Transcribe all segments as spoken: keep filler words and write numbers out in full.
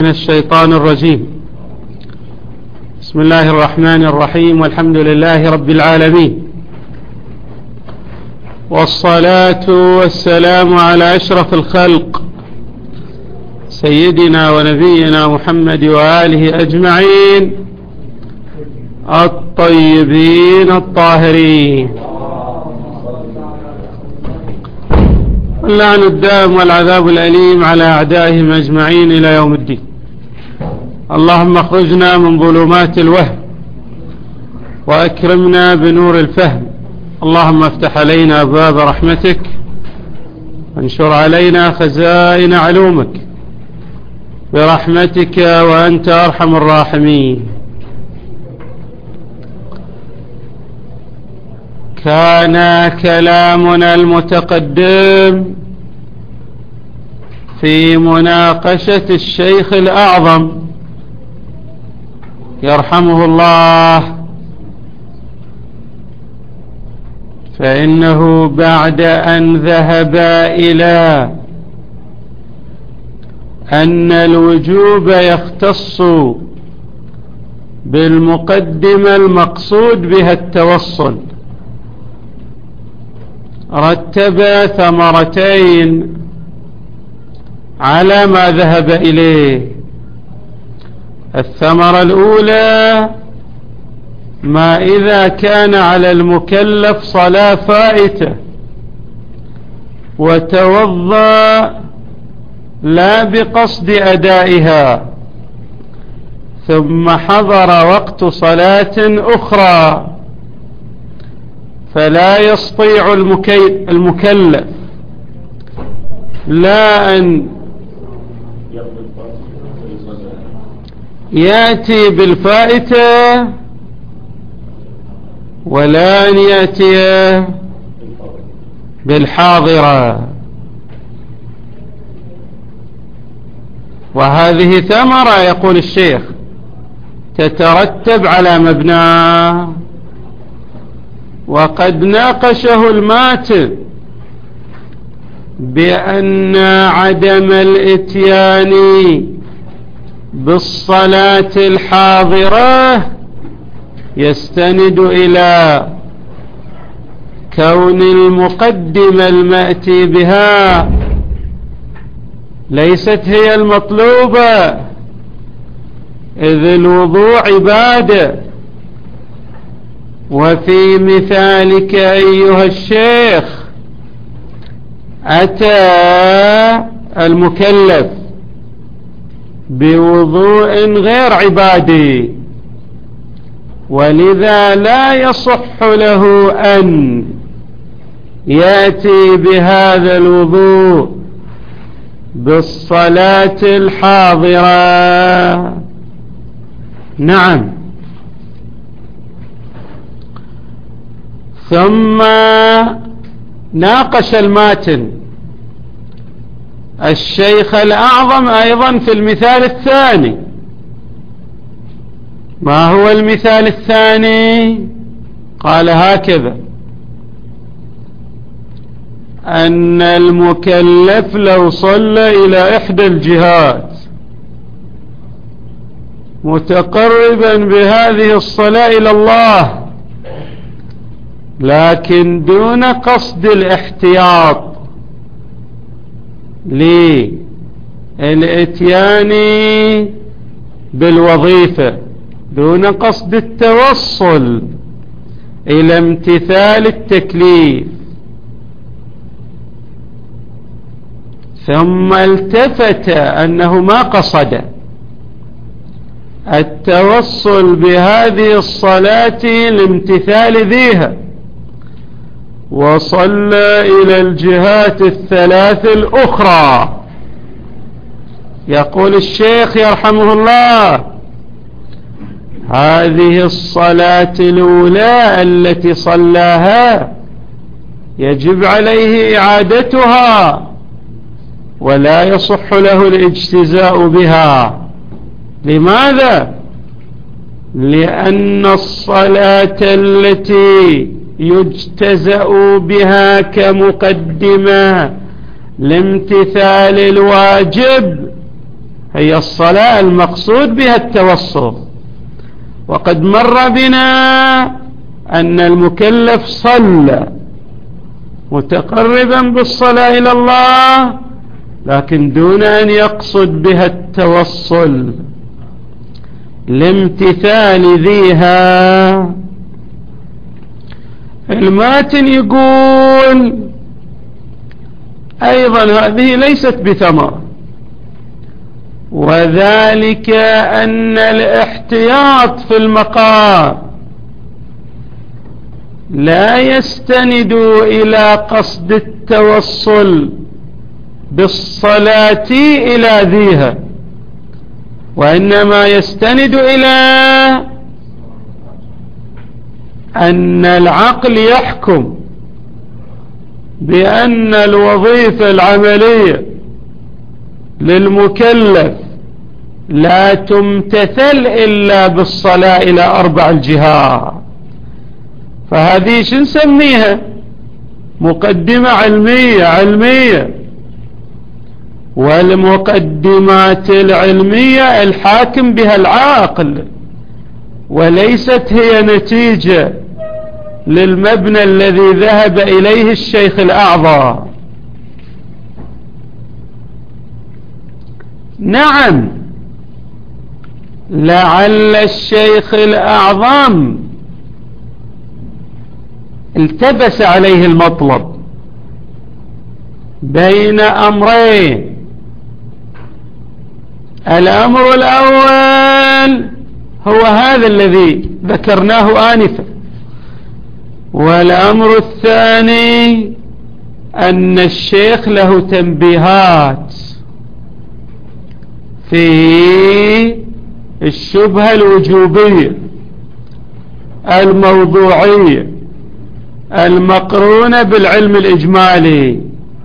من الشيطان الرجيم. بسم الله الرحمن الرحيم، والحمد لله رب العالمين، والصلاة والسلام على أشرف الخلق سيدنا ونبينا محمد وآله أجمعين الطيبين الطاهرين، واللعن الدائم والعذاب الأليم على أعدائهم أجمعين إلى يوم الدين. اللهم اخرجنا من ظلمات الوهم وأكرمنا بنور الفهم. اللهم افتح علينا أبواب رحمتك وانشر علينا خزائن علومك برحمتك وأنت أرحم الراحمين. كان كلامنا المتقدم في مناقشة الشيخ الأعظم يرحمه الله، فإنه بعد أن ذهب إلى أن الوجوب يختص بالمقدمة المقصود بها التوصل، رتب ثمرتين على ما ذهب إليه. الثمرة الأولى: ما إذا كان على المكلف صلاة فائتة وتوضأ لا بقصد أدائها، ثم حضر وقت صلاة أخرى، فلا يستطيع المكلف لا أن يأتي بالفائتة ولا أن يأتي بالحاضرة. وهذه ثمرة يقول الشيخ تترتب على مبناه، وقد ناقشه الماتن بأن عدم الإتيان بالصلاة الحاضرة يستند إلى كون المقدمة المأتي بها ليست هي المطلوبة، إذ الوضوء عبادة. وفي مثالك أيها الشيخ أتى المكلف بوضوء غير عبادي، ولذا لا يصح له أن يأتي بهذا الوضوء بالصلاة الحاضرة. نعم. ثم ناقش الماتن الشيخ الأعظم أيضا في المثال الثاني. ما هو المثال الثاني؟ قال هكذا: أن المكلف لو صلى إلى إحدى الجهات متقربا بهذه الصلاة إلى الله، لكن دون قصد الاحتياط للإتيان بالوظيفة، دون قصد التوصل إلى امتثال التكليف، ثم التفت أنه ما قصد التوصل بهذه الصلاة لامتثال ذيها، وصلى إلى الجهات الثلاث الأخرى. يقول الشيخ يرحمه الله: هذه الصلاة الأولى التي صلاها يجب عليه إعادتها، ولا يصح له الاجتزاء بها. لماذا؟ لأن الصلاة التي يجتزأ بها كمقدمة لامتثال الواجب هي الصلاة المقصود بها التوسط. وقد مر بنا أن المكلف صلى متقربا بالصلاة إلى الله، لكن دون أن يقصد بها التوصل لامتثال ذيها. الماتن يقول أيضا هذه ليست بثمر، وذلك أن الاحتياط في المقام لا يستند إلى قصد التوصل بالصلاة إلى ذيها، وإنما يستند إلى أن العقل يحكم بأن الوظيفة العملية للمكلف لا تمتثل إلا بالصلاة إلى أربع الجهات. فهذه شو نسميها؟ مقدمة علمية علمية، والمقدمات العلمية الحاكم بها العاقل، وليست هي نتيجة للمبنى الذي ذهب إليه الشيخ الأعظم. نعم، لعل الشيخ الأعظم التبس عليه المطلب بين أمرين. الأمر الأول هو هذا الذي ذكرناه آنفا، والأمر الثاني أن الشيخ له تنبيهات في الشبهة الوجوبية الموضوعية المقرونة بالعلم الإجمالي.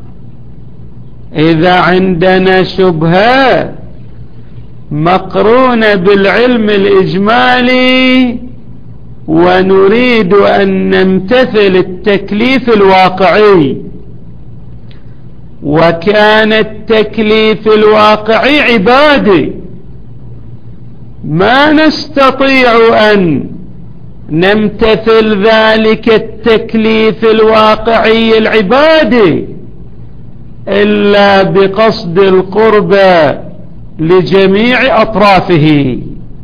إذا عندنا شبهة مقرونة بالعلم الإجمالي ونريد أن نمتثل التكليف الواقعي، وكان التكليف الواقعي عبادي، ما نستطيع أن نمتثل ذلك التكليف الواقعي العبادي إلا بقصد القربى لجميع أطرافه.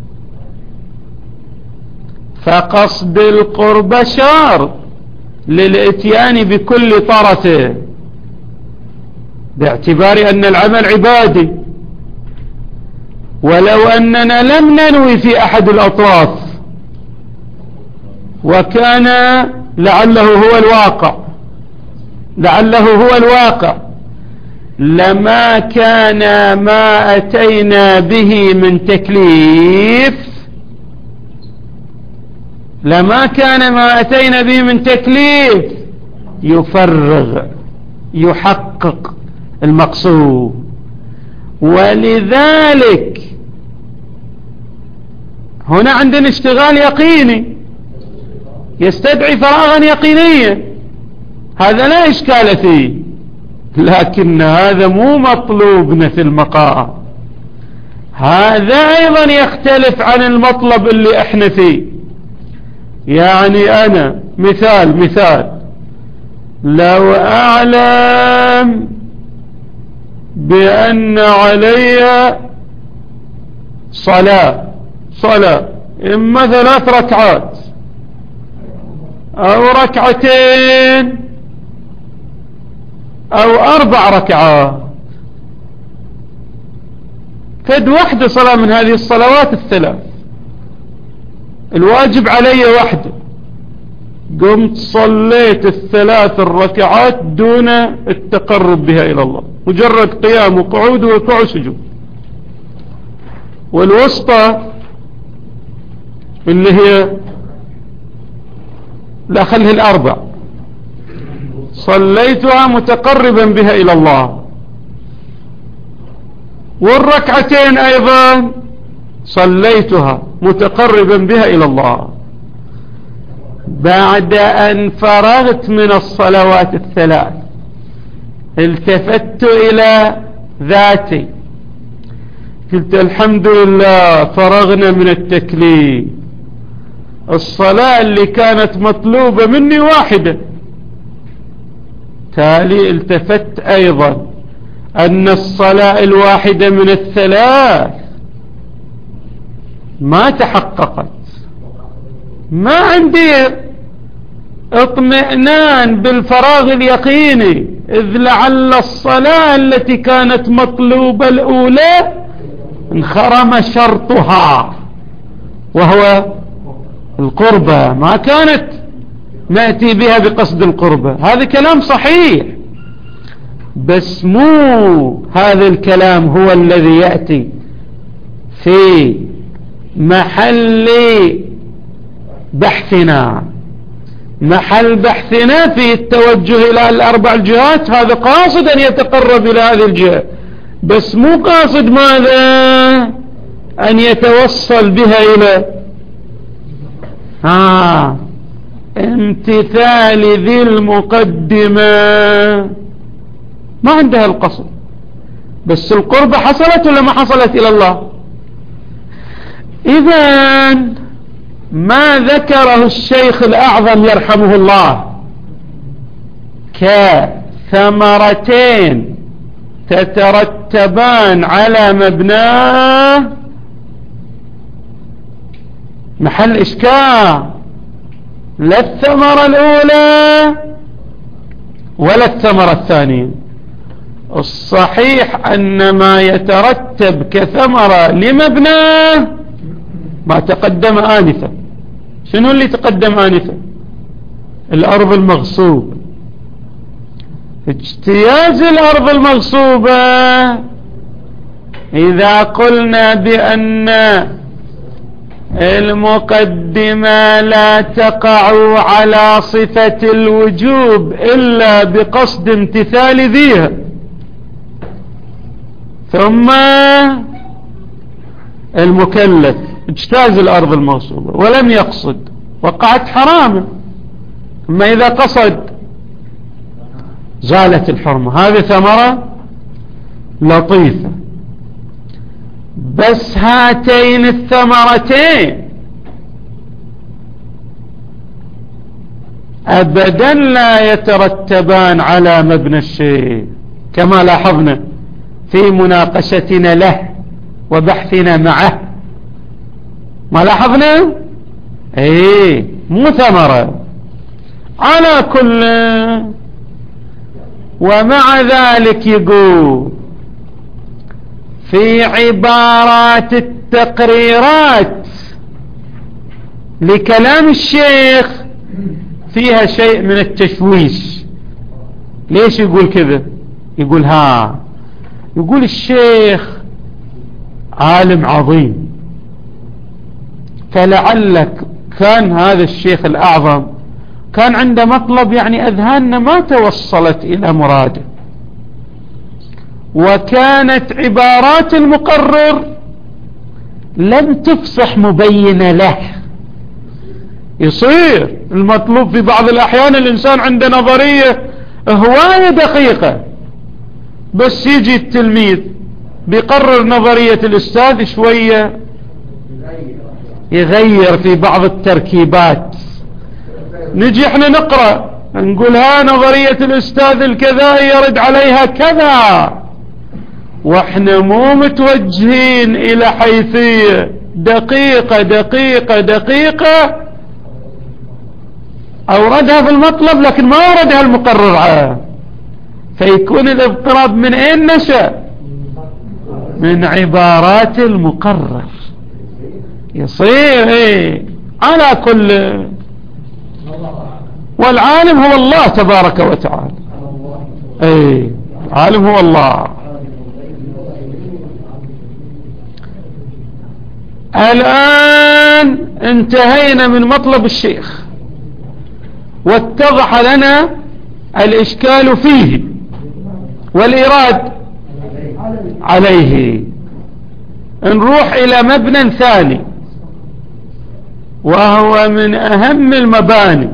فقصد القربى شرط للإتيان بكل طرفه، باعتبار أن العمل عبادي، ولو أننا لم ننوي في أحد الأطراف وكان لعله هو الواقع لعله هو الواقع لما كان ما أتينا به من تكليف لما كان ما أتينا به من تكليف يفرغ يحقق المقصود. ولذلك هنا عندنا اشتغال يقيني يستدعي فراغا يقينيا، هذا لا إشكال فيه، لكن هذا مو مطلوبنا في المقام. هذا أيضا يختلف عن المطلب اللي احنا فيه. يعني أنا مثال مثال لو أعلم بأن علي صلاة صلاة إما ثلاث ركعات أو ركعتين أو أربع ركعات، فد واحدة صلاة من هذه الصلوات الثلاث، الواجب علي واحدة، قمت صليت الثلاث الركعات دون التقرب بها إلى الله، مجرد قيام وقعود وركوع وسجود. والوسطى اللي هي لا خلها الأربع صليتها متقربا بها إلى الله، والركعتين أيضا صليتها متقربا بها إلى الله. بعد أن فرغت من الصلوات الثلاث التفت إلى ذاتي قلت الحمد لله فرغنا من التكليف، الصلاة اللي كانت مطلوبة مني واحدة. تالي التفت أيضا أن الصلاة الواحدة من الثلاث ما تحققت، ما عندي اطمئنان بالفراغ اليقيني، إذ لعل الصلاة التي كانت مطلوبة الأولى انخرم شرطها وهو القربة، ما كانت نأتي بها بقصد القربة. هذا كلام صحيح، بس مو هذا الكلام هو الذي يأتي في محل بحثنا. محل بحثنا في التوجه إلى الأربع الجهات، هذا قاصد أن يتقرب إلى هذه الجهة، بس مو قاصد ماذا؟ أن يتوصل بها إلى آه امتثال ذي المقدمة، ما عندها القصد. بس القربة حصلت ولا ما حصلت إلى الله؟ إذن ما ذكره الشيخ الأعظم يرحمه الله كثمرتين تترتبان على مبناه محل إشكال، لا الثمرة الأولى ولا الثمرة الثانية. الصحيح أن ما يترتب كثمرة لمبناه ما تقدم آنفا. شنو اللي تقدم آنفا؟ الأرض المغصوبة. اجتياز الأرض المغصوبة، إذا قلنا بأن المقدمة لا تقع على صفة الوجوب إلا بقصد امتثال ذيها، ثم المكلف اجتاز الأرض المغصوبة ولم يقصد وقعت حرامة، أما إذا قصد زالت الحرمة. هذه ثمرة لطيفة. بس هاتين الثمرتين أبدا لا يترتبان على مبنى الشيء، كما لاحظنا في مناقشتنا له وبحثنا معه. ما لاحظنا؟ ايه مو ثمرة على كل. ومع ذلك يقول في عبارات التقريرات لكلام الشيخ فيها شيء من التشويش. ليش يقول كذا؟ يقول ها يقول الشيخ عالم عظيم، فلعلك كان هذا الشيخ الأعظم كان عنده مطلب يعني أذهاننا ما توصلت إلى مراده، وكانت عبارات المقرر لم تفصح مبينة له. يصير المطلوب في بعض الأحيان الإنسان عنده نظرية هواية دقيقة، بس يجي التلميذ بيقرر نظرية الأستاذ شوية يغير في بعض التركيبات. نجي احنا نقرأ نقول ها نظرية الأستاذ الكذا يرد عليها كذا، واحنا مو متوجهين إلى حيثية دقيقة دقيقة دقيقة أوردها في المطلب لكن ما أوردها المقرر عنه، فيكون الاضطراب من أين نشأ؟ من عبارات المقرر. يصير ايه على كل. والعالم هو الله تبارك وتعالى. ايه العالم هو الله. الآن انتهينا من مطلب الشيخ واتضح لنا الإشكال فيه والإراد عليه. نروح إلى مبنى ثاني وهو من أهم المباني،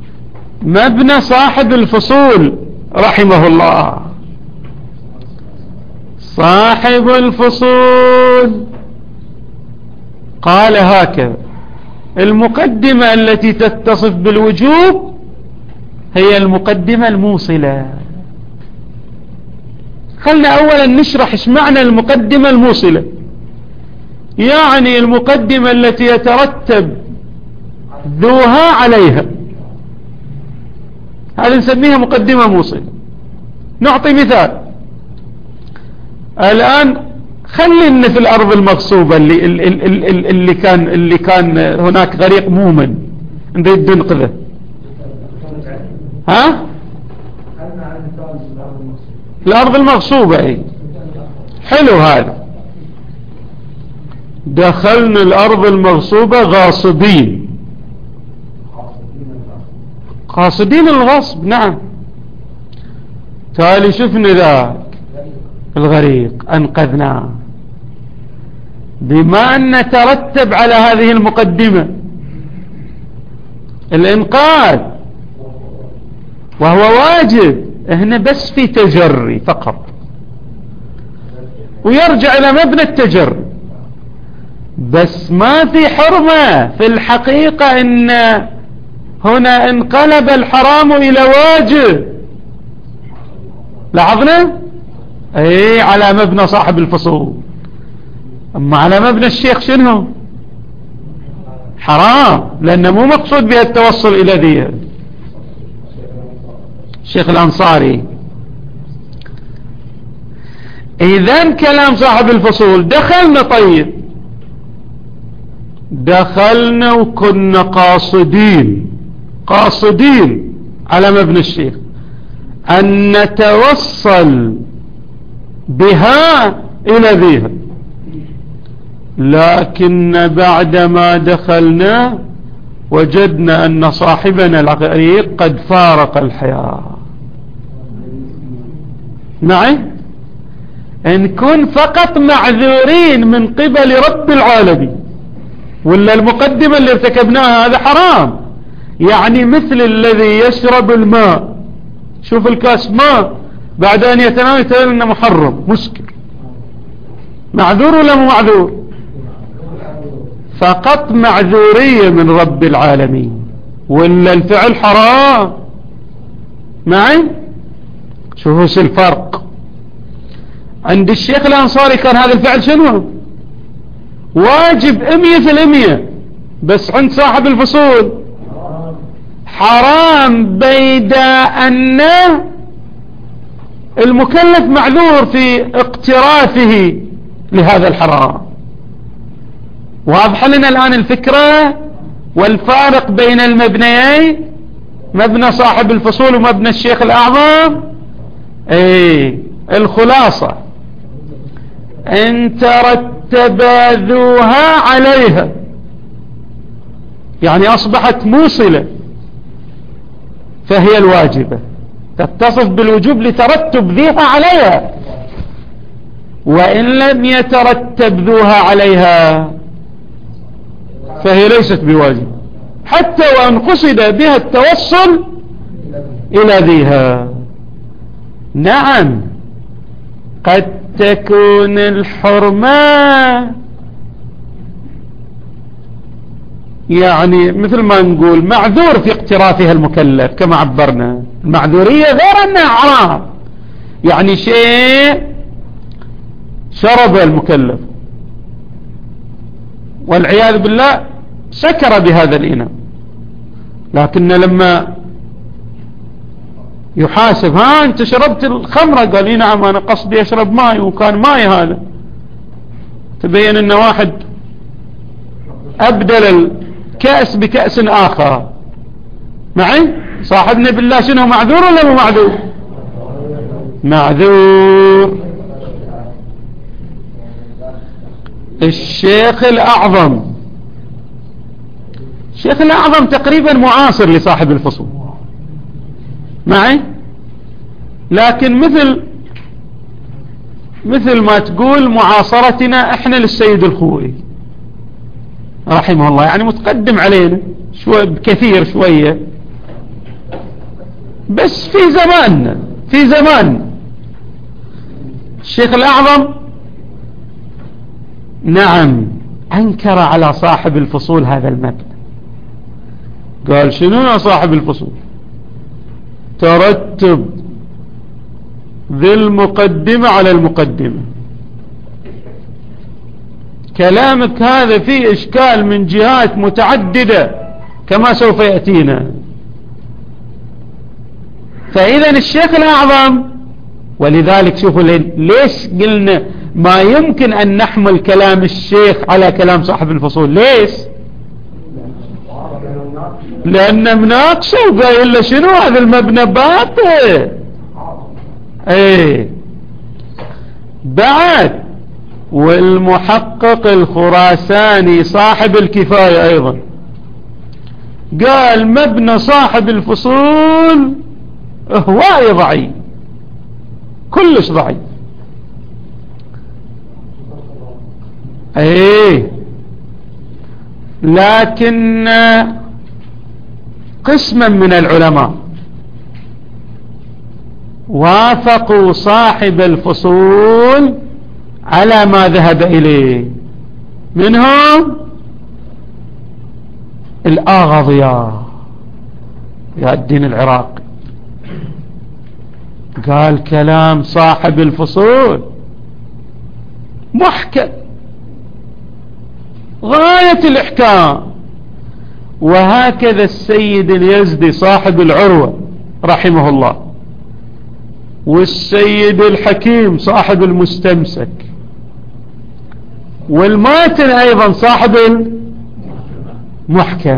مبنى صاحب الفصول رحمه الله. صاحب الفصول قال هكذا: المقدمة التي تتصف بالوجوب هي المقدمة الموصلة. خلنا أولا نشرح ايش معنى المقدمة الموصلة. يعني المقدمة التي يترتب ذوها عليها، هذا نسميها مقدمة موصلة. نعطي مثال الآن. خلينا في الأرض المغصوبة اللي, اللي, اللي, اللي كان اللي كان هناك غريق مؤمن نريد ننقذه. ها؟ الأرض المغصوبة. اي حلو هذا. دخلنا الأرض المغصوبة غاصبين، قاصدين الغصب. نعم. تالي شفنا ذاك الغريق أنقذناه. بما أن ترتب على هذه المقدمة الإنقاذ وهو واجب، هنا بس في تجري فقط، ويرجع إلى مبنى التجري، بس ما في حرمة. في الحقيقة إن هنا انقلب الحرام إلى واجب. لاحظنا؟ اي على مبنى صاحب الفصول. اما على مبنى الشيخ شنو؟ حرام، لانه مو مقصود بها التوصل الى ذي. الشيخ الانصاري. اذا كلام صاحب الفصول دخلنا. طيب دخلنا وكنا قاصدين قاصدين على مبنى الشيخ أن نتوصل بها إلى ذيها، لكن بعدما دخلنا وجدنا أن صاحبنا الغريق قد فارق الحياة. معي؟ نكون فقط معذورين من قبل رب العالمين، ولا المقدمة اللي ارتكبناها هذا حرام. يعني مثل الذي يشرب الماء، شوف الكاس ماء بعد أن يتناول يتناول أنه محرم مسكر، معذور ولا مو معذور؟ فقط معذورية من رب العالمين، ولا الفعل حرام. معي؟ شوفوا شو الفرق. عند الشيخ الأنصاري كان هذا الفعل شنو؟ واجب امية في الامية، بس عند صاحب الفصول حرام، بيد أن المكلف معذور في اقترافه لهذا الحرام. واضح لنا الآن الفكرة والفارق بين المبنيين، مبنى صاحب الفصول ومبنى الشيخ الأعظم. اي الخلاصة ان ترتب ذوها عليها، يعني أصبحت موصلة، فهي الواجبة، تتصف بالوجوب لترتب ذيها عليها. وإن لم يترتب ذوها عليها فهي ليست بواجب، حتى وأن قصد بها التوصل إلى ذيها. نعم، قد تكون الحرمة يعني مثل ما نقول معذور في اقترافها المكلف، كما عبرنا. المعذورية غير أنها حرام، يعني شيء شرب المكلف والعياذ بالله سكر بهذا الإناء، لكن لما يحاسب: ها أنت شربت الخمرة؟ قال: إيه نعم أنا قصدي أشرب ماء وكان ماء هذا. تبين أن واحد أبدل الكأس بكأس آخر. معي؟ صاحبنا بالله شنو، معذور ولا مو معذور؟ معذور. الشيخ الأعظم الشيخ الأعظم تقريبا معاصر لصاحب الفصول. معي؟ لكن مثل مثل ما تقول معاصرتنا احنا للسيد الخوئي رحمه الله، يعني متقدم علينا شوي بكثير شوية، بس في زماننا في زمان الشيخ الأعظم نعم أنكر على صاحب الفصول هذا المبنى، قال شنو يا صاحب الفصول؟ ترتب ذي المقدمة على المقدمة، كلامك هذا فيه إشكال من جهات متعددة كما سوف يأتينا. فإذا الشيخ الأعظم، ولذلك شوفوا ليش قلنا ما يمكن أن نحمل كلام الشيخ على كلام صاحب الفصول؟ ليش؟ لأن مناقشة وقايل له شنو هذا المبنى باطل. ايه بعد والمحقق الخراساني صاحب الكفاية أيضا قال مبنى صاحب الفصول هواي ضعيف، كلش ضعيف. ايه لكن قسما من العلماء وافقوا صاحب الفصول على ما ذهب إليه، منهم الآغضياء يا الدين العراقي، قال كلام صاحب الفصول محكم غاية الإحكام. وهكذا السيد اليزدي صاحب العروة رحمه الله، والسيد الحكيم صاحب المستمسك، والماتن أيضا صاحب المحكم.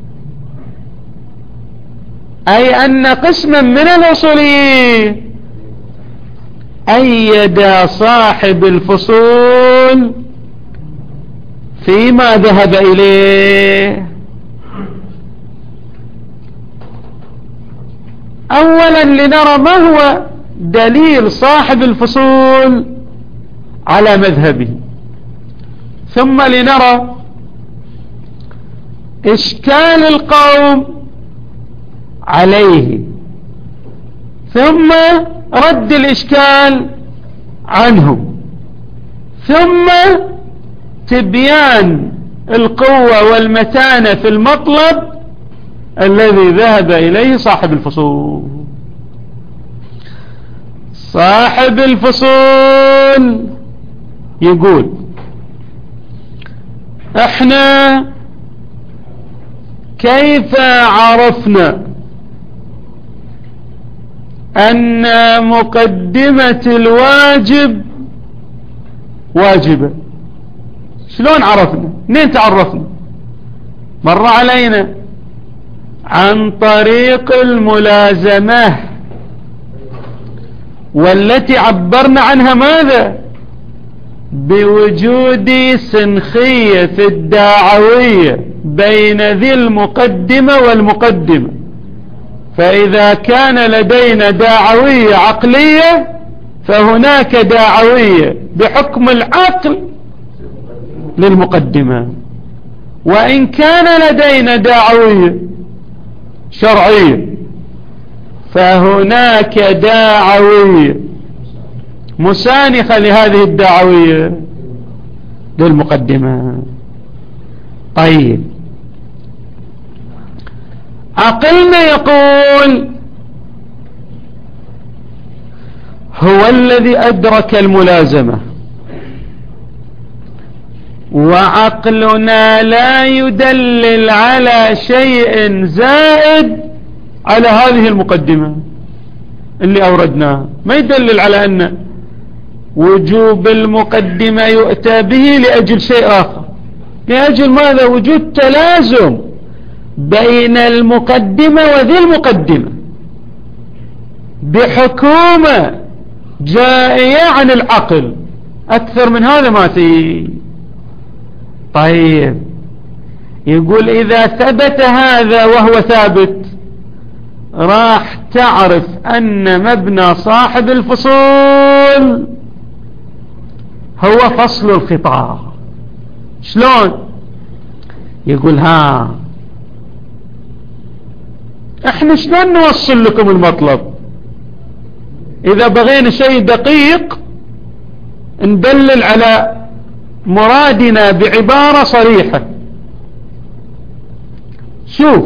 أي أن قسما من الأصوليين أيد صاحب الفصول فيما ذهب إليه. أولا لنرى ما هو دليل صاحب الفصول على مذهبه، ثم لنرى إشكال القوم عليه، ثم رد الإشكال عنه، ثم تبيان القوة والمتانة في المطلب الذي ذهب إليه صاحب الفصول. صاحب الفصول يقول احنا كيف عرفنا أن مقدمة الواجب واجبة؟ شلون عرفنا؟ منين تعرفنا؟ مر علينا عن طريق الملازمة، والتي عبرنا عنها ماذا؟ بوجود سنخية في الداعوية بين ذي المقدمة والمقدمة. فإذا كان لدينا داعوية عقلية فهناك داعوية بحكم العقل للمقدمة، وإن كان لدينا داعوية شرعية فهناك داعوية مسانخة لهذه الداعوية للمقدمة. طيب عقلنا يقول هو الذي أدرك الملازمة، وعقلنا لا يدلل على شيء زائد على هذه المقدمة اللي أوردناها، ما يدلل على أن وجوب المقدمة يؤتى به لأجل شيء آخر، لأجل ماذا؟ وجود تلازم بين المقدمة وذي المقدمة بحكومة جائية عن العقل، أكثر من هذا ما فيه. طيب يقول إذا ثبت هذا وهو ثابت راح تعرف أن مبنى صاحب الفصول هو فصل الخطاب. شلون؟ يقول ها احنا شلون نوصل لكم المطلب؟ إذا بغينا شيء دقيق ندلل على مرادنا بعبارة صريحة. شوف،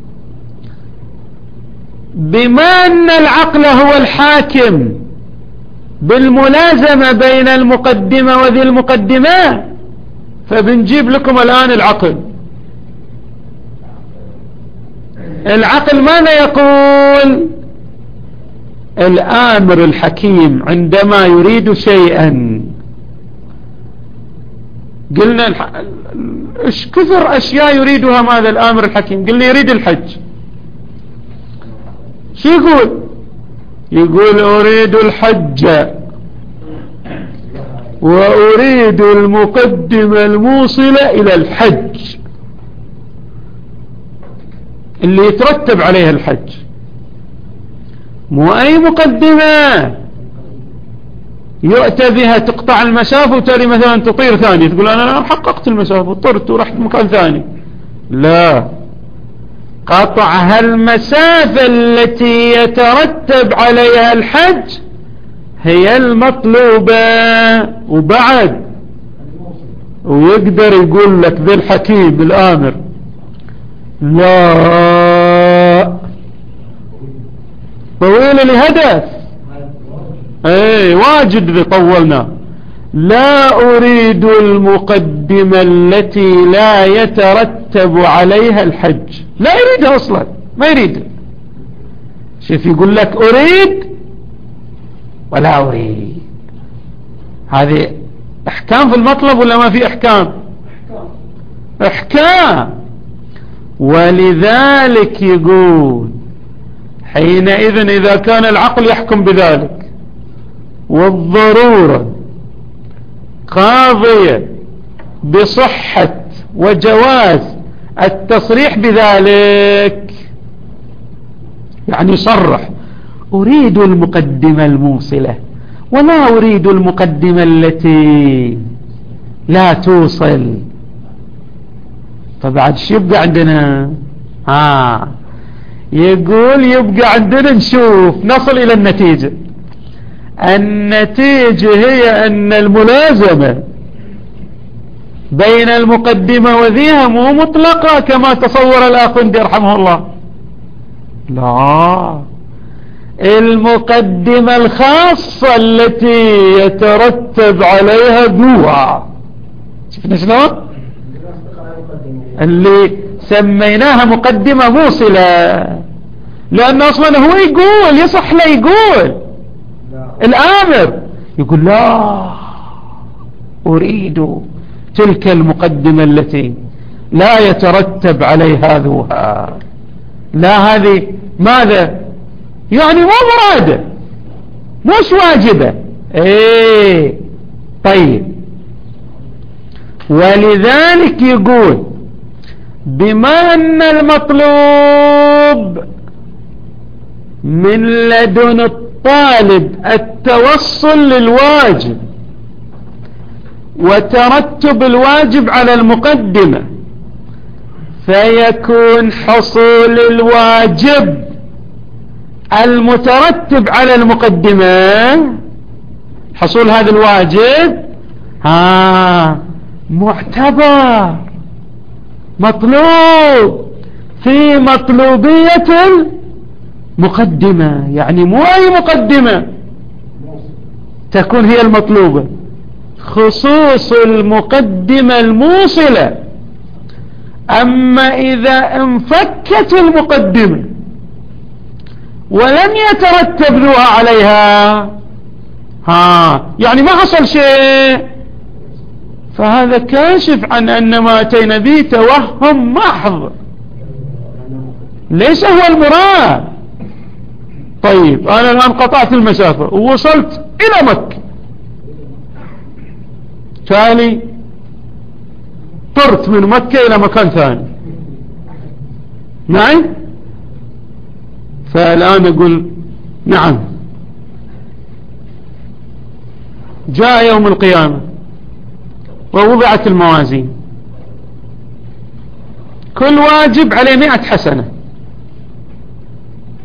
بما أن العقل هو الحاكم بالملازمة بين المقدمة وذي المقدمة، فبنجيب لكم الآن العقل. العقل ماذا يقول؟ الآمر الحكيم عندما يريد شيئا، قلنا ايش كثر اشياء يريدها ماذا الآمر الحكيم؟ قلنا يريد الحج، شو يقول؟ يقول اريد الحج واريد المقدمة الموصلة الى الحج اللي يترتب عليها الحج، مو اي مقدمة يؤتى بها تقطع المسافة وتالي مثلا تطير ثاني تقول انا حققت المسافة وطرت ورحت مكان ثاني. لا، قطع هالمسافة التي يترتب عليها الحج هي المطلوبة. وبعد ويقدر يقول لك ذي الحكيم الآمر لا طويل لهدف، اي واجد ذي طولنا، لا اريد المقدمة التي لا يترتب عليها الحج، لا يريدها اصلا، ما يريد. شوف يقول لك اريد ولا اريد، هذه احكام في المطلب ولا ما في احكام؟ احكام. ولذلك يقول حينئذ اذا كان العقل يحكم بذلك والضرورة قاضية بصحة وجواز التصريح بذلك، يعني صرح أريد المقدمة الموصلة ولا أريد المقدمة التي لا توصل. فبعد شو يبقى عندنا؟ آه يقول يبقى عندنا نشوف نصل إلى النتيجة. النتيجة هي أن الملازمة بين المقدمة وذيها مو مطلقة كما تصور الآخوندي رحمه الله، لا، المقدمة الخاصة التي يترتب عليها ذوها. شفنا شلون؟ اللي سميناها مقدمة موصلة، لأن أصلا هو يقول يصح له يقول الآمر يقول لا أريد تلك المقدمة التي لا يترتب عليها ذوها، لا هذه ماذا يعني؟ مو مرادة، مش واجبة. ايه طيب، ولذلك يقول بما أن المطلوب من لدن الطالب التوصل للواجب وترتب الواجب على المقدمة، فيكون حصول الواجب المترتب على المقدمة، حصول هذا الواجب ها معتبر مطلوب في مطلوبية المقدمة، يعني مو أي مقدمة تكون هي المطلوبة، خصوص المقدمة الموصلة. أما إذا انفكت المقدمة ولم يترتب ذوها عليها ها يعني ما حصل شيء، فهذا كاشف عن أن ما أتينا به توهم محض، ليس هو المراد. طيب أنا الآن قطعت المسافة ووصلت إلى مكة، تالي طرت من مكة إلى مكان ثاني، نعم، فالآن أقول نعم جاء يوم القيامة ووضعت الموازين، كل واجب عليه مئة حسنة،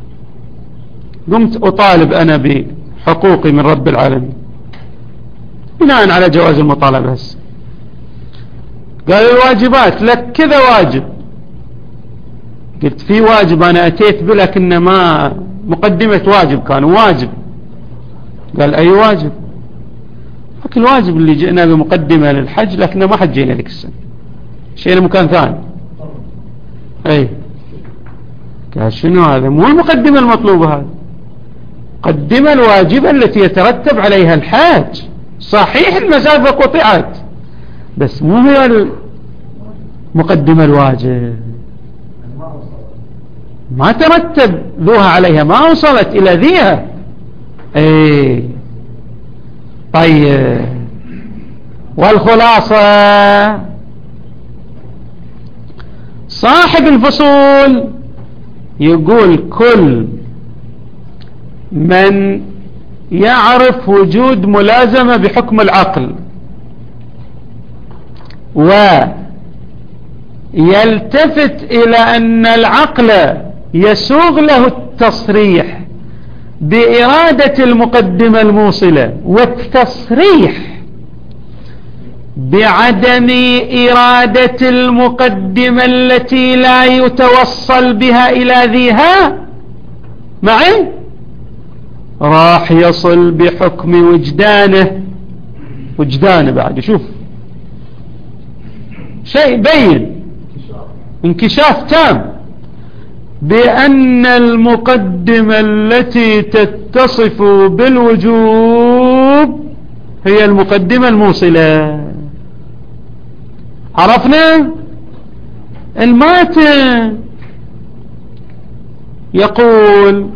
قمت أطالب أنا بحقوقي من رب العالمين، بناء على جواز المطالبة. هسه قال الواجبات لك كذا واجب، قلت في واجب أنا أتيت به لكن ما مقدمة واجب كان واجب، قال أي واجب؟ لكن الواجب اللي جئنا بمقدمة للحج لكن ما حجينا ذيك السنة، شينا مكان ثاني. أي قال شنو هذا؟ مو المقدمة المطلوبة، هذا قدم الواجبة التي يترتب عليها الحج. صحيح المسافة قطعت بس مو هي المقدمة الواجب، ما ترتب ذوها عليها، ما وصلت إلى ذيها. ايه طيب، والخلاصة صاحب الفصول يقول كل من يعرف وجود ملازمة بحكم العقل ويلتفت إلى أن العقل يسوغ له التصريح بإرادة المقدمة الموصلة والتصريح بعدم إرادة المقدمة التي لا يتوصل بها إلى ذيها معي، راح يصل بحكم وجدانه. وجدانه بعد شوف شيء بين انكشاف تام بأن المقدمة التي تتصف بالوجوب هي المقدمة الموصلة. عرفنا؟ الماتن يقول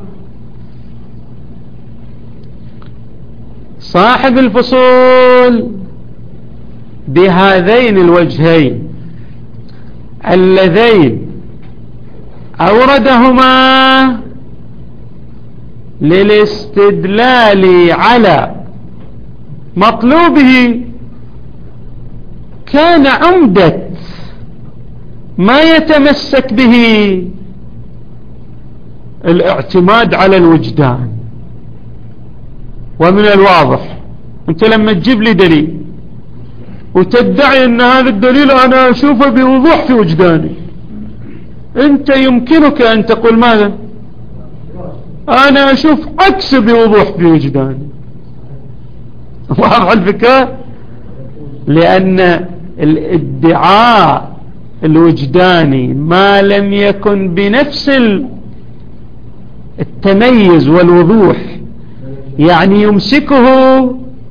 صاحب الفصول بهذين الوجهين اللذين أوردهما للاستدلال على مطلوبه كان عمدة ما يتمسك به الاعتماد على الوجدان. ومن الواضح انت لما تجيب لي دليل وتدعي ان هذا الدليل انا اشوفه بوضوح في وجداني، انت يمكنك ان تقول ماذا؟ انا اشوف عكس بوضوح في وجداني. واضح الفكرة؟ لان الادعاء الوجداني ما لم يكن بنفس التميز والوضوح، يعني يمسكه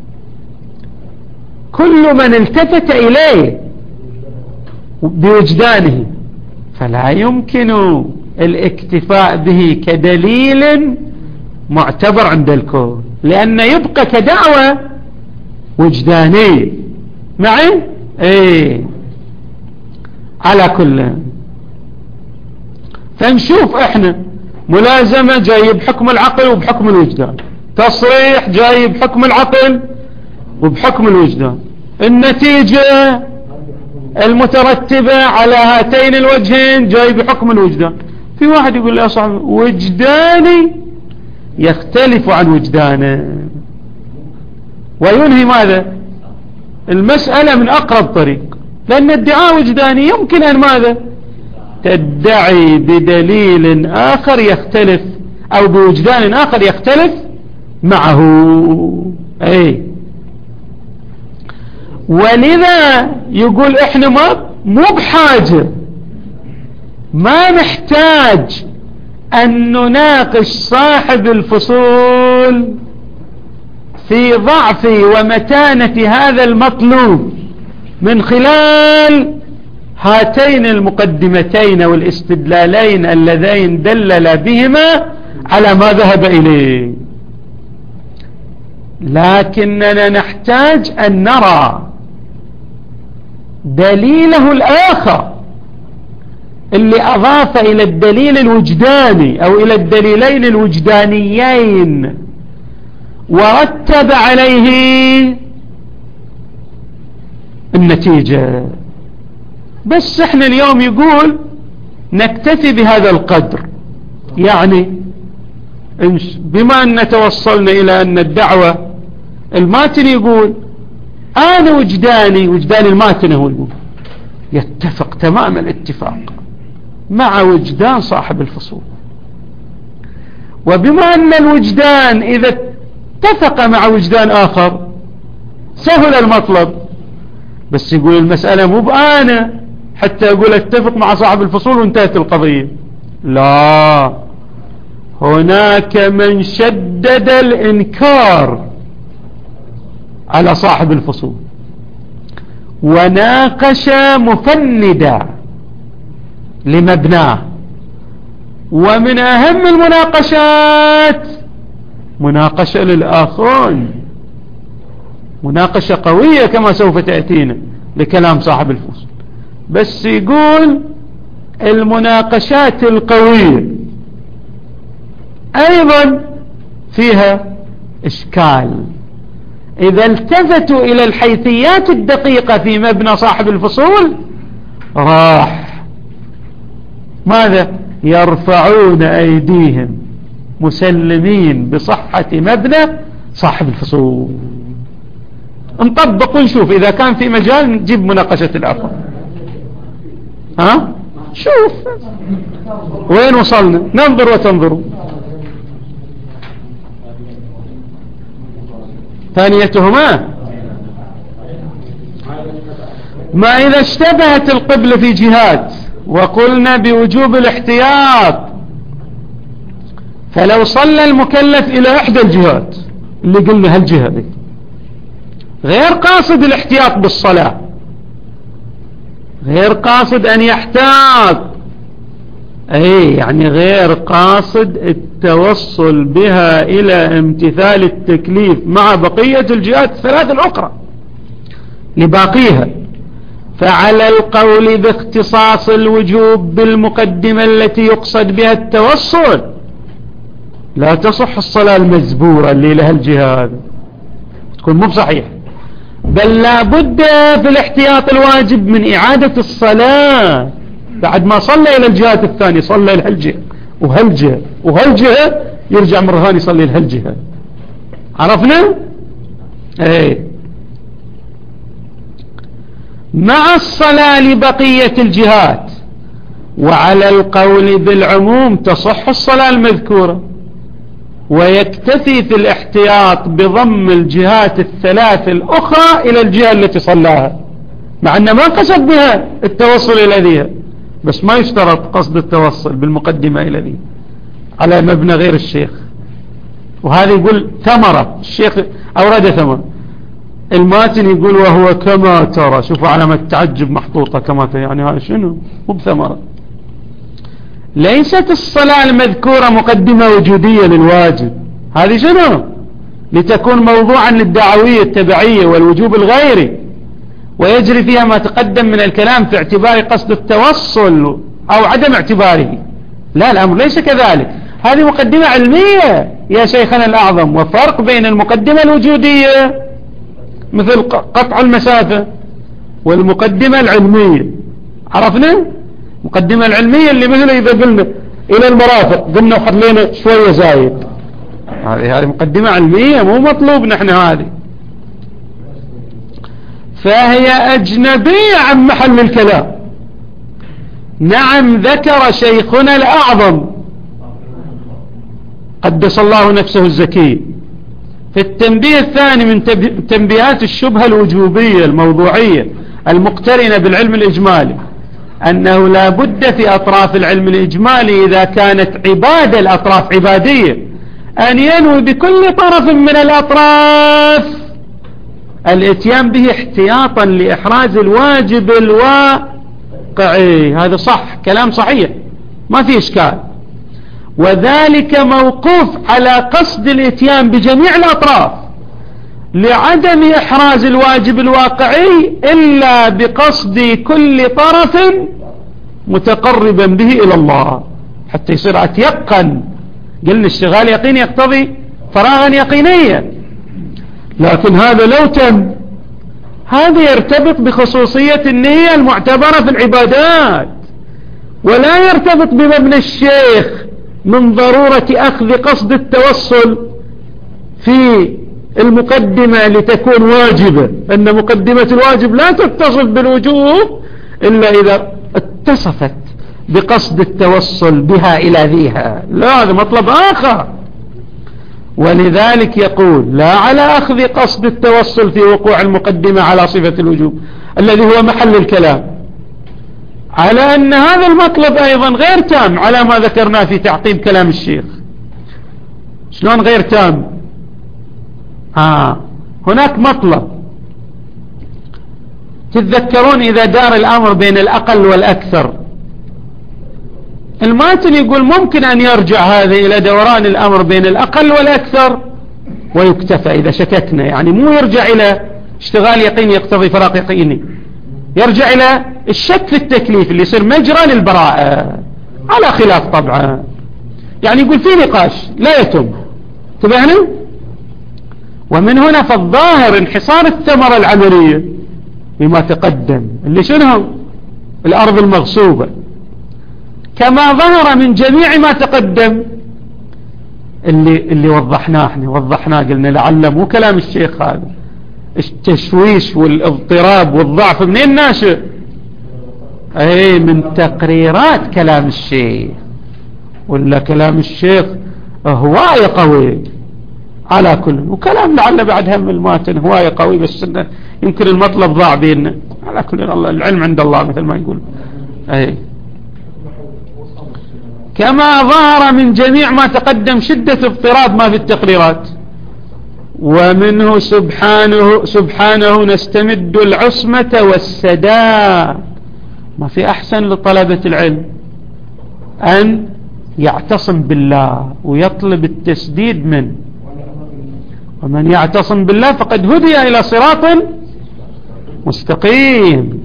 كل من التفت إليه بوجدانه، فلا يمكن الاكتفاء به كدليل معتبر عند الكل، لأنه يبقى كدعوة وجدانية معي. ايه على كل فنشوف احنا ملازمة جاي بحكم العقل وبحكم الوجدان، تصريح جاي بحكم العقل وبحكم الوجدان، النتيجة المترتبة على هاتين الوجهين جاي بحكم الوجدان. في واحد يقول لي يا صاحبي وجداني يختلف عن وجدانه، وينهي ماذا؟ المسألة من أقرب طريق، لأن ادعاء وجداني يمكن أن ماذا؟ تدعي بدليل آخر يختلف أو بوجدان آخر يختلف معه. أي ولذا يقول احنا ما مو بحاجة، ما نحتاج أن نناقش صاحب الفصول في ضعف ومتانة هذا المطلوب من خلال هاتين المقدمتين والاستدلالين اللذين دلل بهما على ما ذهب إليه، لكننا نحتاج أن نرى دليله الآخر اللي أضاف إلى الدليل الوجداني أو إلى الدليلين الوجدانيين ورتب عليه النتيجة. بس احنا اليوم يقول نكتفي بهذا القدر، يعني بما أن توصلنا إلى أن الدعوة الماتن يقول أنا وجداني وجدان الماتن هو يقول يتفق تمام الاتفاق مع وجدان صاحب الفصول. وبما أن الوجدان إذا اتفق مع وجدان آخر سهل المطلب، بس يقول المسألة مو بأنا حتى أقول اتفق مع صاحب الفصول وانتهت القضية. لا، هناك من شدد الإنكار على صاحب الفصول وناقش مفندا لمبناه. ومن أهم المناقشات مناقشة للآخرين، مناقشة قوية كما سوف تأتينا لكلام صاحب الفصول. بس يقول المناقشات القوية أيضا فيها إشكال. إذا التفتوا إلى الحيثيات الدقيقة في مبنى صاحب الفصول راح ماذا؟ يرفعون أيديهم مسلمين بصحة مبنى صاحب الفصول. نطبق ونشوف إذا كان في مجال نجيب مناقشة الآخر. ها؟ شوف وين وصلنا، ننظر وتنظروا. ثانيتهما ما إذا اشتبهت القبلة في جهات وقلنا بوجوب الاحتياط، فلو صلى المكلف إلى إحدى الجهات اللي قلنا هالجهة دي غير قاصد الاحتياط بالصلاة، غير قاصد أن يحتاط، أي يعني غير قاصد التوصل بها إلى امتثال التكليف مع بقية الجهات الثلاث الأخرى لباقيها، فعلى القول باختصاص الوجوب بالمقدمة التي يقصد بها التوصل لا تصح الصلاة المزبورة اللي لها الجهاد، تكون مو صحيح، بل لا بد في الاحتياط الواجب من إعادة الصلاة بعد ما صلى إلى الجهات الثانية، صلى إلى هالجهة وهالجهة وهالجهة يرجع مرة ثانية يصلي إلى هالجهة. عرفنا؟ ايه مع الصلاة لبقية الجهات. وعلى القول بالعموم تصح الصلاة المذكورة، ويكتفي في الاحتياط بضم الجهات الثلاث الأخرى إلى الجهة التي صلاها، مع أن ما قصد بها التوصل إلى ذيها، بس ما يشترط قصد التوصل بالمقدمة إلى ذي على مبنى غير الشيخ. وهذا يقول ثمرة، الشيخ أورد ثمرة، الماتن يقول وهو كما ترى، شوفوا علامة تعجب محطوطة كما ترى، يعني هذا شنو؟ مو بثمرة. ليست الصلاة المذكورة مقدمة وجودية للواجب، هذه شنو؟ لتكون موضوعا للدعوية التبعية والوجوب الغيري، ويجري فيها ما تقدم من الكلام في اعتبار قصد التوصل أو عدم اعتباره. لا، الأمر ليس كذلك، هذه مقدمة علمية يا شيخنا الأعظم، وفرق بين المقدمة الوجودية مثل قطع المسافة والمقدمة العلمية. عرفنا؟ المقدمة العلمية اللي مثل إذا قلنا إلى المرافق قلنا وخلينا شوية زايد، هذه هذه مقدمة علمية، مو مطلوب نحن هذه، فهي أجنبية عن محل الكلام. نعم ذكر شيخنا الأعظم قدس الله نفسه الزكي في التنبيه الثاني من تنبيهات الشبهة الوجوبية الموضوعية المقترنة بالعلم الإجمالي أنه لا بد في أطراف العلم الإجمالي إذا كانت عبادة الأطراف عبادية أن ينوي بكل طرف من الأطراف الاتيان به احتياطا لإحراز الواجب الواقعي. هذا صح، كلام صحيح ما في إشكال، وذلك موقوف على قصد الاتيان بجميع الأطراف لعدم إحراز الواجب الواقعي إلا بقصد كل طرف متقربا به إلى الله حتى يصير أتيقن. قلنا الاشتغال يقين يقتضي فراغا يقينيا، لكن هذا لو تم هذا يرتبط بخصوصية النية المعتبرة في العبادات، ولا يرتبط بمبنى الشيخ من ضرورة أخذ قصد التوصل في المقدمة لتكون واجبة، أن مقدمة الواجب لا تتصف بالوجوب إلا إذا اتصفت بقصد التوصل بها إلى ذيها، لا هذا مطلب آخر. ولذلك يقول لا على أخذ قصد التوصل في وقوع المقدمة على صفة الوجوب الذي هو محل الكلام، على أن هذا المطلب أيضا غير تام على ما ذكرنا في تعقيب كلام الشيخ. شلون غير تام؟ آه هناك مطلب، تتذكرون إذا دار الأمر بين الأقل والأكثر، الماتن يقول ممكن أن يرجع هذا إلى دوران الأمر بين الأقل والأكثر ويكتفى إذا شككنا، يعني مو يرجع إلى اشتغال يقيني يقتضي فراق يقيني، يرجع إلى الشك في التكليف اللي يصير مجرى للبراءة على خلاف طبعا، يعني يقول في نقاش لا يتم. تبعنا؟ ومن هنا فالظاهر انحصار الثمرة العملية بما تقدم اللي شنو الأرض المغصوبة، كما ظهر من جميع ما تقدم اللي, اللي وضحناه احنا وضحناه قلنا لعل مو كلام الشيخ هذا، التشويش والاضطراب والضعف منين ناشئ؟ اي من تقريرات كلام الشيخ، ولا كلام الشيخ هواية قوي على كل، وكلام لعل بعد هم الماتن هواية قوي، بس يمكن المطلب ضاع بيننا على كل، الله العلم عند الله مثل ما يقول. اي كما ظهر من جميع ما تقدم شدة اضطراب ما في التقريرات، ومنه سبحانه سبحانه نستمد العصمة والسداد. ما في أحسن لطلبة العلم أن يعتصم بالله ويطلب التسديد منه، ومن يعتصم بالله فقد هدي إلى صراط مستقيم.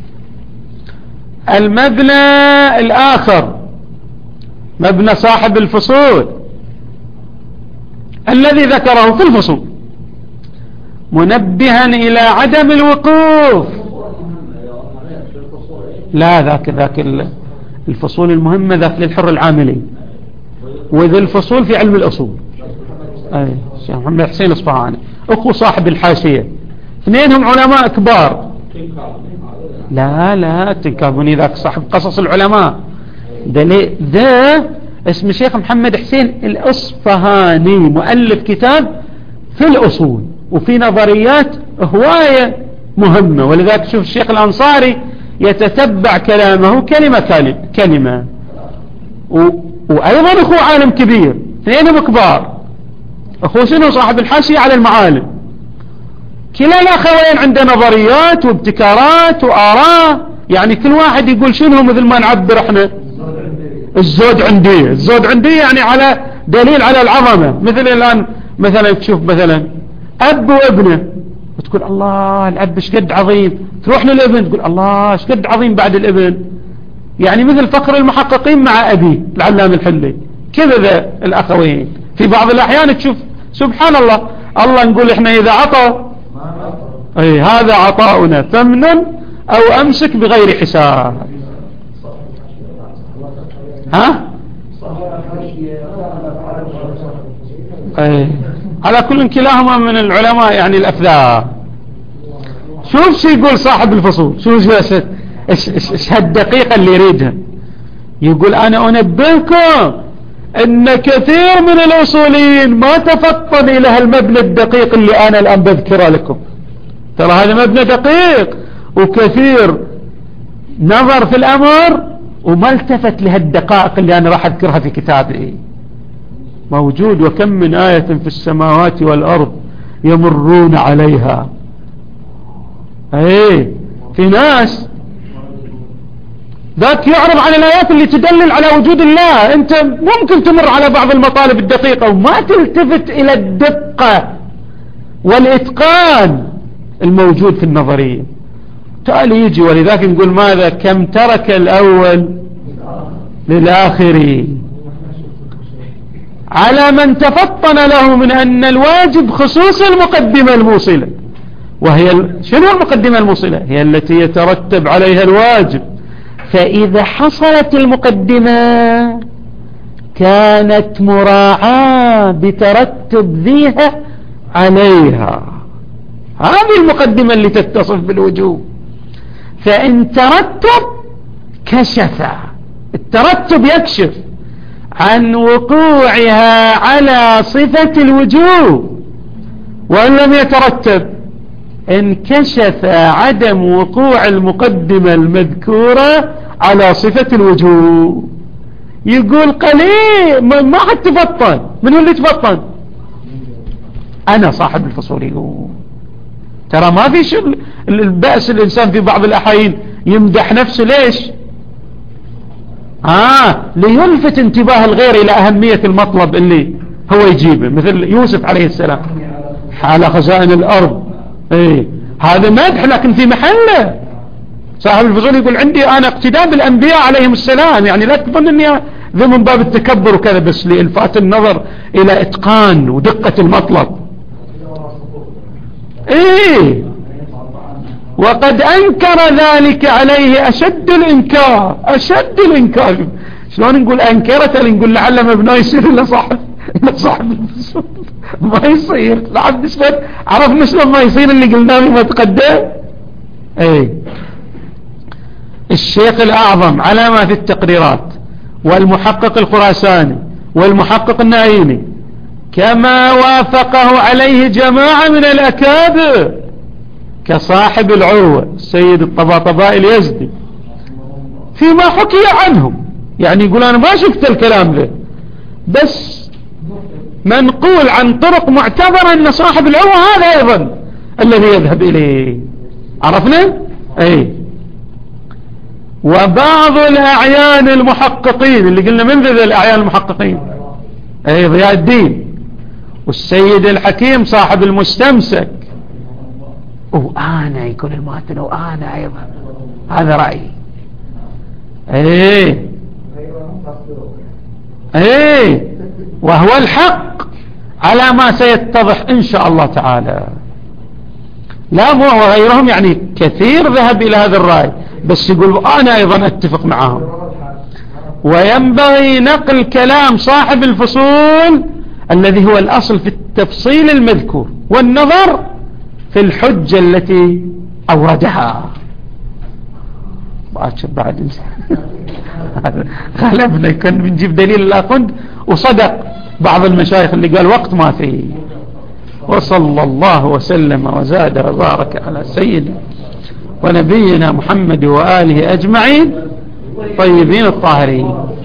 المبنى الآخر مبنى صاحب الفصول الذي ذكره في الفصول منبها إلى عدم الوقوف، لا ذاك ذاك الفصول المهمة ذاك للحر العاملي، وذي الفصول في علم الأصول. أي شيخ محمد حسين الصفهاني أخو صاحب الحاشية، اثنينهم علماء كبار. لا لا تنكابوني ذاك صاحب قصص العلماء، ذا اسم الشيخ محمد حسين الأصفهاني مؤلف كتاب في الأصول وفي نظريات هواية مهمة، ولذلك شوف الشيخ الأنصاري يتتبع كلامه كلمة كلمة, كلمة. و... وأيضا أخو عالم كبير، اثنينهم كبار، أخو شنو صاحب الحاشية على المعالم، كلا الأخوين عنده نظريات وابتكارات وآراء، يعني كل واحد يقول شنو مثل ما نعبر احنا الزود عندي، الزود عندي يعني على دليل على العظمة. مثل الآن مثلا تشوف مثلا أب وابنه وتقول الله الأب ايش قد عظيم، تروح للابن تقول الله ايش قد عظيم بعد الابن، يعني مثل فقر المحققين مع أبي العلام الحلي كذا الأخوين. في بعض الأحيان تشوف سبحان الله، الله نقول احنا إذا عطى اي هذا عطاؤنا ثمنا أو أمسك بغير حساب. ها اي على كل كلاهما من العلماء يعني الأفذاء. شوف شو يقول صاحب الفصول، شوف ايش هالدقيقة اللي يريدها، يقول أنا أنبهكم أن كثير من الأصوليين ما تفطن إلى هالمبنى الدقيق اللي أنا الآن بذكره لكم، ترى هذا مبنى دقيق وكثير نظر في الأمر وما التفت لهالدقائق اللي أنا راح أذكرها في كتابي. موجود وكم من آية في السماوات والأرض يمرون عليها. ايه في ناس ذاك يعرض عن الآيات اللي تدلل على وجود الله، انت ممكن تمر على بعض المطالب الدقيقة وما تلتفت إلى الدقة والإتقان الموجود في النظرية. تعالي يجي، ولذلك نقول ماذا كم ترك الأول للآخر، على من تفطن له من أن الواجب خصوص المقدمة الموصلة، وهي شنو المقدمة الموصلة؟ هي التي يترتب عليها الواجب، فإذا حصلت المقدمة كانت مراعاة بترتب ذيها عليها. هذه المقدمة اللي تتصف بالوجوب. فإن ترتب كشف، الترتب يكشف عن وقوعها على صفة الوجوب، وإن لم يترتب انكشف عدم وقوع المقدمة المذكورة على صفة الوجوب. يقول قليل ما حد تفطن. من هو اللي تفطن؟ أنا صاحب الفصول. يقول ترى ما في شغل البأس الإنسان في بعض الأحيان يمدح نفسه. ليش؟ آه ليلفت انتباه الغير إلى أهمية المطلب اللي هو يجيبه، مثل يوسف عليه السلام على خزائن الأرض. ايه هذا مدح لكن في محله. صاحب الفصول يقول عندي أنا اقتداء بالأنبياء عليهم السلام، يعني لا تظن أني ذو من باب التكبر وكذا، بس لإلفات النظر إلى إتقان ودقة المطلب. ايه وقد أنكر ذلك عليه أشد الإنكار. أشد الإنكار. شلون نقول أنكرت؟ نقول لعل مبنى يصير إلا صاحب إلا صاحب الفصول. ما يصير. لعب نسبة عرفنا شلون ما يصير اللي قلناه فيما تقدم. ايه الشيخ الأعظم علامة في التقريرات والمحقق الخراساني والمحقق النعيمي كما وافقه عليه جماعة من الأكابر كصاحب العروة السيد الطباطبائي اليزدي فيما حكي عنهم. يعني يقول أنا ما شفت الكلام ذا، بس منقول عن طرق معتبرة أن صاحب العروة هذا أيضا الذي يذهب إليه. عرفنا؟ أي وبعض الأعيان المحققين اللي قلنا من ذي الأعيان المحققين أي ضياء الدين والسيد الحكيم صاحب المستمسك، وأنا يكون الماتن وأنا أيضا هذا رأيي. ايه ايه وهو الحق على ما سيتضح ان شاء الله تعالى. لا مو وغيرهم يعني كثير ذهب الى هذا الرأي، بس يقول انا ايضا اتفق معهم. وينبغي نقل كلام صاحب الفصول الذي هو الاصل في التفصيل المذكور والنظر في الحجة التي اوردها. بعد غالبنا يكون بنجيب دليل الأخند، وصدق بعض المشايخ اللي قال وقت ما فيه. وصلى الله وسلم وزاد وبارك على سيدنا ونبينا محمد وآله أجمعين طيبين الطاهرين.